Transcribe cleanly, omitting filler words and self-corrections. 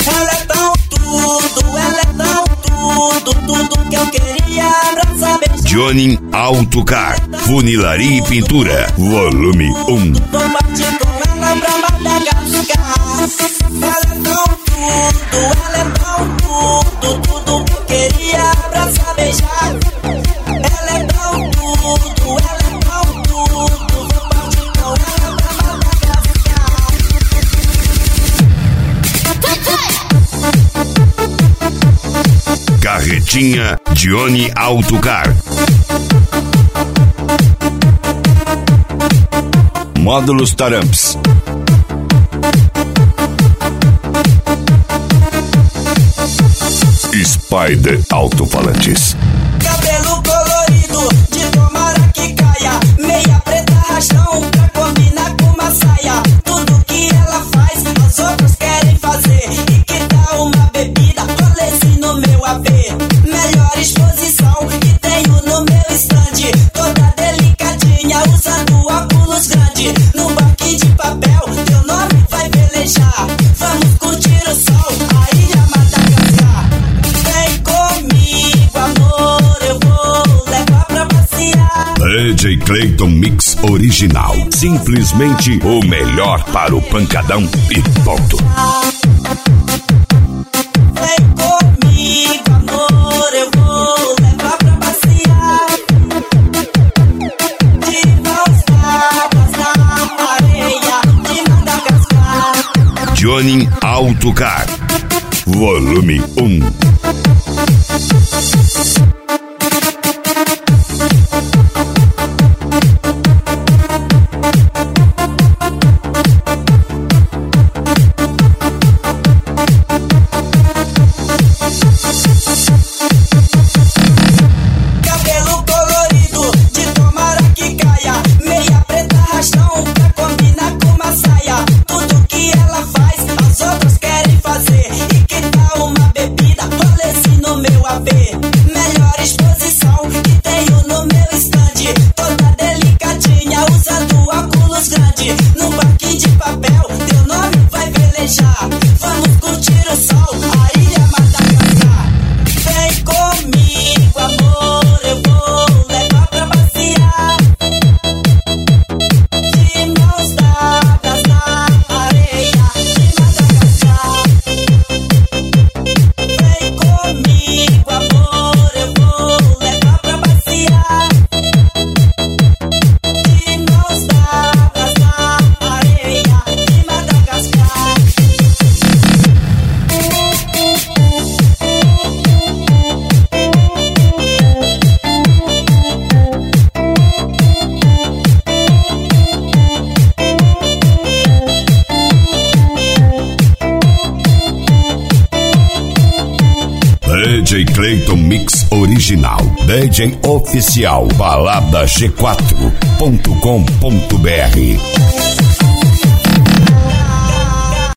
Ela é tão tudo, ela é tão tudo que eu queria abraçar, beijar. Johnny Autocar, funilaria e pintura, volume 1. Vou partir com ela pra Madagascar. Ela é tão tudo, ela é tão tudo que eu queria abraçar, beijar. Ela é tão tudo, ela é tão tudo. Vou partir com ela pra Madagascar. Carretinha Johnny Autocar. Módulos Taramps. Spider Alto-Falantes. Cabelo colorido, de tomara que caia. Meia preta rachão, pra combinar com uma saia. Tudo que ela faz, as outras querem fazer. E que tal uma bebida, rolê no meu AP. Melhor exposição que tenho no meu stand. Toda delicadinha, usando óculos grande. No banquinho de papel, teu nome vai velejar. Vamos curtir o sol, a ilha Madagascar. Vem comigo, amor, eu vou levar pra passear. DJ Clayton Mix Original. Simplesmente o melhor para o pancadão e ponto. Vem comigo, amor, eu vou levar pra passear. De mãos dadas na areia de Madagascar. Johnny Autocar, volume 1. Cabelo colorido, de tomara que caia. Meia preta rachão, pra combinar com uma saia. Tudo que ela faz, as outras querem fazer. E que tal uma bebida, rolê no meu AP. Melhor exposição que tenho no meu stand. Toda delicadinha, usando óculos grande. No banquinho de papel, teu nome vai velejar. Vamos curtir o sol, a ilha Madagascar. Vem comigo, amor, eu vou levar pra passear. De mãos dadas na areia de Madagascar. Vem comigo, amor, eu vou levar pra passear. De mãos dadas na areia de Madagascar. DJ Clayton Mix Original. DJ Oficial. Balada G4.com.br.